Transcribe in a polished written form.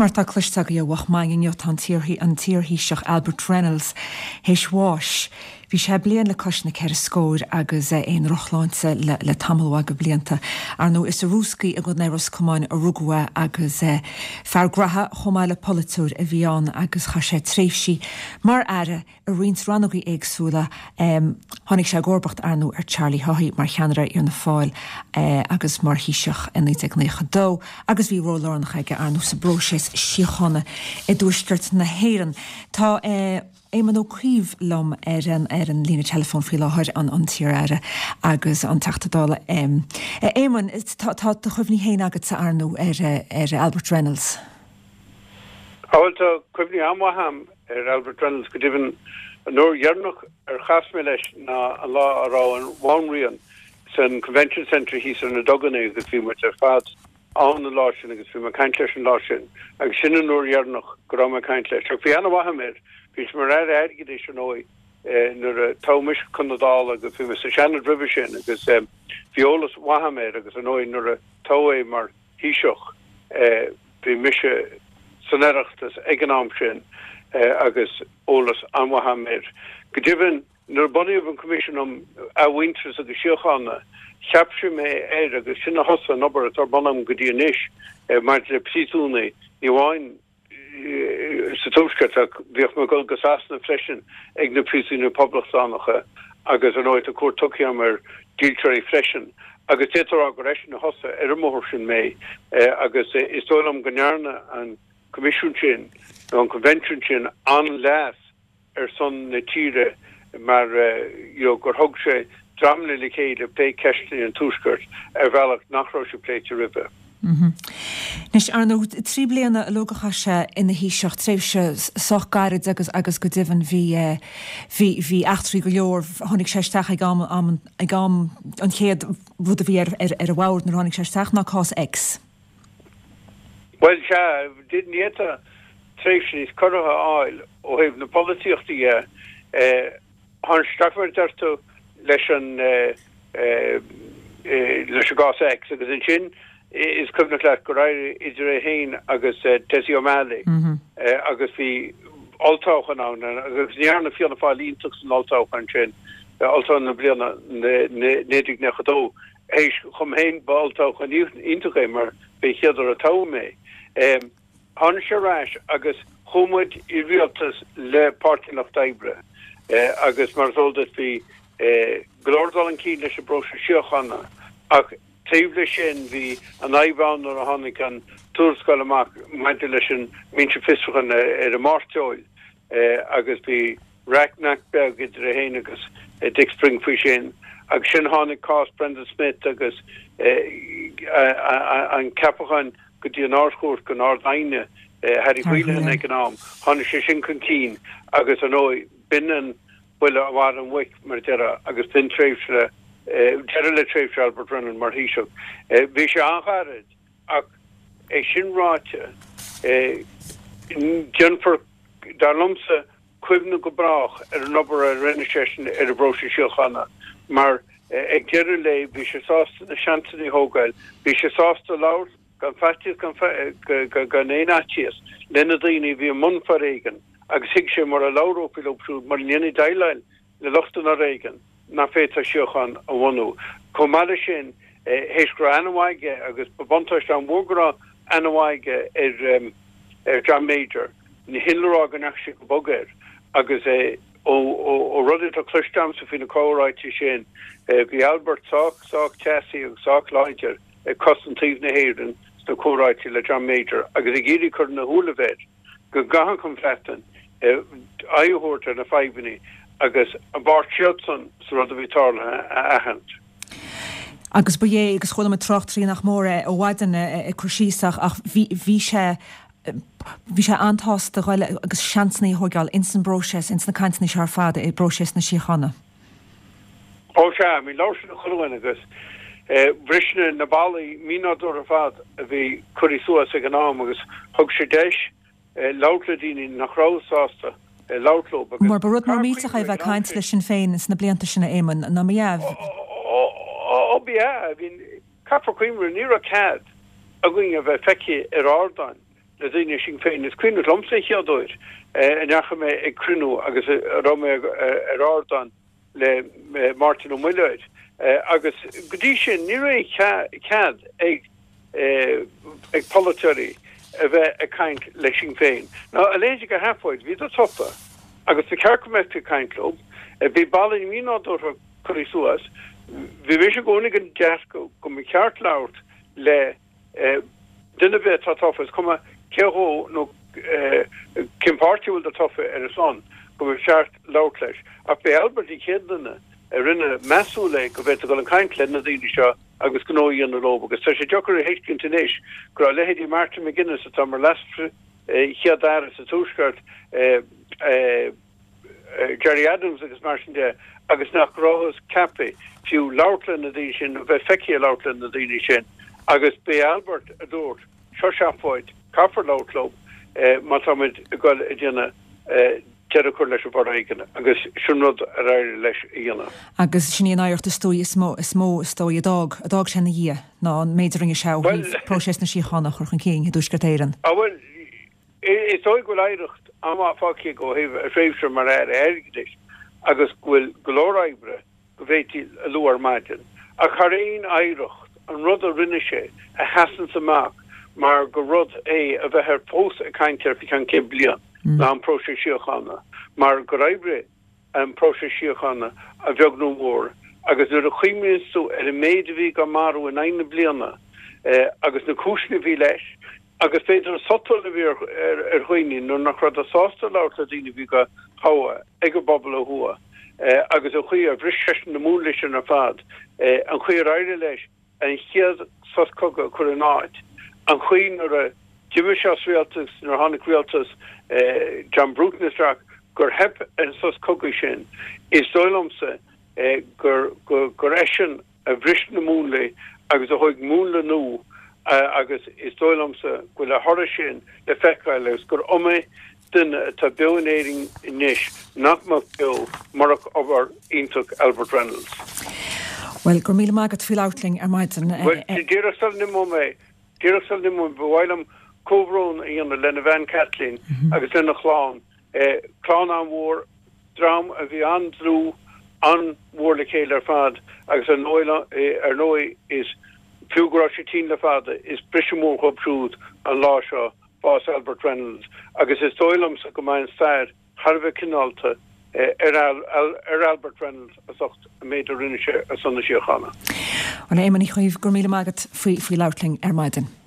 mar tá cluisteach í bhach maigin jot an tíorthaíiseach Albert Reynolds héis bháis. Bhí sé blian le cosna ceir scóir agus éon rochláinte le tamilha go blianta. Ar nó is a rúscaí a go néras cumáin a rugha agus fear gratha chomáile politúr a bhíán agus cha sé tréifsí. Mar aire a rins rannaí éagsúla tháinig sé gcorbacht ar nó ar Charlie Haughey mar cheanra ar na fáil agus mar híiseach in 1992 agus bhí rólánach aige ar nó sa broses siochanna I dúisteart na héireann. Tá éman ó críomh lom ar an lína telefón frí láthir an tíre agus an teachtadála. Éman tá do chuimhní héin agat sa arnú ar Albert Reynolds. Áilta cuimhní amhaham ar Albert Reynolds go dtíbhan nóir dhearnach ar chasmé leis ná an lá ará an bháinríon san Convention Centre hí san na doganna agus bhí mar ar fad an na lá sin agus bhí mar caint leis an lá sin agus sin an nóir dhearnach go rá mar caint leis. Bhí anna bhahamir Bhís mar airgid is an ói nuair a támis chunadála agus bhí sa seanna dribh sin agus bhíolalas wahamir agus an ói nuair a táé mar híiseach bhí mise san éireachtas ag an am sin agus ólas an wahamir. Go dtíbhan nuair bunaíomh an commission a bhaintras agus siochanna cheapse mé agus sinna hosa an obair tar banam go dtí anis mar le psítúna ní bháin sa tóscaach bhíoh me go gasasna freisin ag na prísúna poblachtánacha agus an óid a cuat tuciam ar dílteirí freisin agus tétar a go réis na hosa ar mór sin mé agus is tólam gnearna an comisiún sin an convention sin an leas ar son na tíre mar gur thug sé dramna le chéad a plé ceistí an túscairt ar bhealach nachrá sé pléite ribbe. Nis ar nó trí bliana a logacha se ina híiseach tréimhse soch gairid agus go dtíbhan hí achtrií go leor tháinig séisteach ag am an chéad bhd a bhí ar a bhhair na tháinig séisteach ná cás X. Well se didn't yeta tréimhse níos coratha áil ó thaobh na políochtaí tháinig strachmar deirtu leis an gás X agus an sin is cumnach leat go rair idir a hain agus Tessie O'Malley agus bhí altáchan an agus níarna fianna fáil ítach san altáchan sin altán na bliana nédig na chadó éis chum hain ba altáchan ítach mar bhí chéadar a tá mé. Tháinig sé ráis agus chumid I rialtas le Páirtí nach Daibre agus mar zoldat bhí glórdal an cí leis a brose siochanna ach tríomhle sin bhí an aibhán ar a tháinig an túrscoil amach maidide leis an minse fisfachan ar a márteoil agus bhí Racknack beag idir a héin agus Dick Springfish sin agus sin tháinig cás Brendan Smith agus an capachan go dtí an árscúirt go nádaine Harry Whelan ag an am tháinig sé sin chun cín agus an ói binan bhfuil a bhhar an wic mar deire agus bin tréimhse Terle tréifse Albert Reynolds mar híiseach. Bhí sé ancharid ach sin ráite Jennifer dar lomsa cuimhna go brach ar an obair a rinne sésin ar a brose siochanna mar ag deire lei bhí sé sásta na seantaí hógail bhí sé sásta láir gan fetíos gan éátíos lena daoine bhí mun far réigen agus hiic sé mar a lárópil opsú mar léana daileil le lochtan a réigen na féta siochan a bhhanú. Comada sin héis go anhaige agus babontáist an bhógra anhaige ar John Major na hinrá gan eisi go bogir agus ó rudit a cluistam sa fin na córáite sin bhí Albert Sock Chassie agus Sock Leiger costantíh na héireann na córáite le John Major agus i ggéirí chur na húlavéid go gahan completan aithúirta na feibhní agus an Bart Shelton sa rud a bhítarla a ahand. Agus bu é agus chola trochttarí nach mór ó bhaidan cruisíach ach bhí sé antásta ghile agus seansnaí thugáil instan broses ins na cantna sear fada é broses na síochanna. Ó se mí lá sin na chohain agus brisne na bailí mínádú a fad a bhí chuirí suas ag an am agus thug sé deis láutladíine nach rásásta látló. Mar barúd mar míteach a bheith caint lei sin féin is na blianta sinna éman na miamh. Ó bia, hín capar cuimre ní a cad a going a bheith feici ar ádan na dine sin féin is cuiine lomsa cheadóir en jacha me ag crunú agus rome ardan le Martin O'Milloyd agus godí sin ní ré cad ag politeri a bheith a kaint lei sin féin. Ná a léidir go hafoid ví a toppa agus de cearcomete kaintlob be ballin mí nádó choí suas vi vi gonig an deasco go me ceart laut le dunne bheith tá toffas komme ceó no kimpartiúil de toffe a son go me ceart laut leis a be Albert í chédanne rinne meúle go bheit go an kaintlen na dí seo agus gnóí an lo agus sé jogur a héitkintéis go lehédí Martin McGuinness a tamar lastre chiaadar a túskart Jerry Adams agus Martin de agus nach Rohas Cappe fiú lautlen na dí sin bheith feici lautlen na dí sin agus be Albert a dúirt seofoid caafar lautlob má tamid goil a dénne Jericho leis bar aigen agus siúnrod a rair leis íana. Agus sin íon áirt stoi is mó stoi a dag sena dhé ná an méidiring a seo proses na síchanna churchan céin dúsgatéiran. Well, is óig go leirecht ama fáci go heh a réimse mar airgidéis agus bhfuil golóráibre go bhéiti a luar maidin. A charéon airecht an rud a rinne sé a hasan samach mar go rud a bheit pós a kaintear fi can cé blian. Na an proses siochanna mar go raibre an proses siochanna a bheag nó mór agus nu a chuimiú a méid bhí go marú in aine blianana agus na cisna bhí leis agus féidir sotol a bhí ar chuoine nó nach rud a sásta láir a dtíine bhí go hawa ag go bobbal a hua agus a chuí a bhris na múla sin ar fad an chuir aire leis an chiad soscoga chur an áid an chuoin ar a Jimmy Realtas nor Hannick Realtas John Brucknesdrach gur hep en sos cogishin is doilomse gur eschen a vrishne moonle agus a hoig moonle nu agus is doilomse gwil a horrishin le fekailes gur ome den ta bionering nish not ma bill mark over intuk Albert Reynolds. Well, gur míle mágad fi outling maiten. Well, Dirasal nimmo bhailam Covrón íon na lenne Van Catlin agus lenne chlán chlán an mhór dram a bhí an drú an mhór le chéile ar fad agus an nóile ar nói is fiúgra sé tí le fada is brisimór chobsúd an lá seo Bás Albert Reynolds agus is dóilm sa go main stair Harbh cinálta ar Albert Reynolds a socht a méidir rinne a sonna siochanna. An éman í chuoh gur míle mágad faoi lautling maidin.